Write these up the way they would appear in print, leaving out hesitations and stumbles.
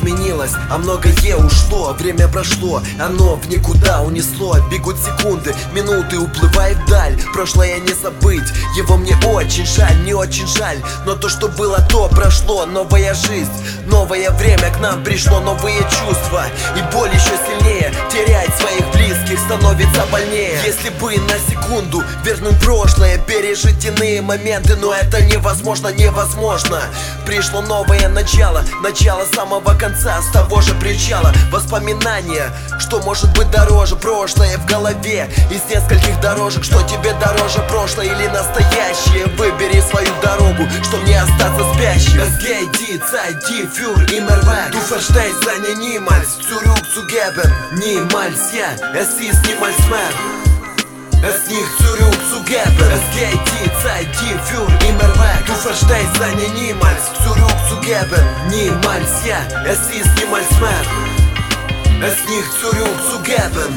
изменилось, а многое ушло. Время прошло, оно в никуда унесло. Бегут секунды, минуты, уплывай вдаль. Прошлое не забыть, его мне очень жаль, не очень жаль. Но то, что было, то прошло. Новая жизнь, новое время к нам пришло. Новые чувства и боль еще сильнее. Терять своих близких становится больнее. Если бы на секунду вернуть прошлое, пережить иные моменты, но это невозможно, невозможно. Пришло новое начало, начало самого конца, с того же причала. Воспоминания, что может быть дороже, прошлое в голове из нескольких дорожек. Что тебе дороже, прошлое или настоящее? Выбери свою дорогу, чтоб не остаться спящим. Es geht die Zeit, die für immer weg. Du verstehst seine niemals zurückzugeben. Niemals, ja, es ist niemals mehr. Es nicht zurückzugeben. Es geht die Zeit, die für immer weg. Du verstehst seine niemals zurückzugeben. Niemals, ja, es ist niemals mehr. Es nicht zurückzugeben.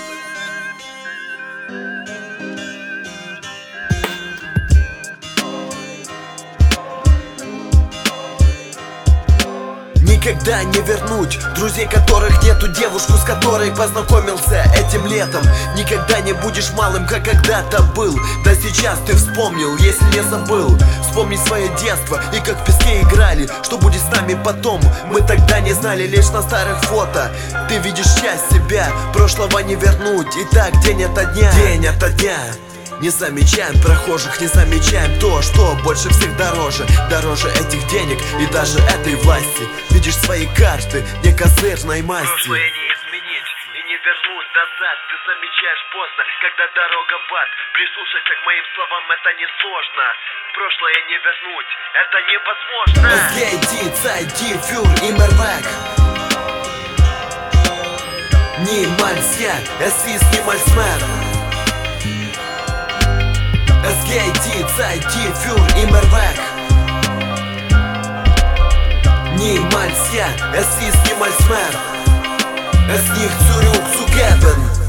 Никогда не вернуть друзей, которых нету, девушку, с которой познакомился этим летом. Никогда не будешь малым, как когда-то был. Да сейчас ты вспомнил, если не забыл. Вспомни свое детство и как в песке играли. Что будет с нами потом, мы тогда не знали. Лишь на старых фото ты видишь часть себя, прошлого не вернуть. И так день ото дня, день ото дня. Не замечаем прохожих, не замечаем то, что больше всех дороже. Дороже этих денег и даже этой власти. Видишь свои карты, не козырной масти. Прошлое не изменить и не вернуть назад. Ты замечаешь поздно, когда дорога в ад. Прислушайся к моим словам, это несложно. Прошлое не вернуть, это невозможно. Es geht die Zeit, die für immer weg. Niemals, ja, es ist niemals mehr. Es geht die Zeit, die für immer weg. Niemals, ja, es ist niemals mehr. Es nicht zurückzugeben.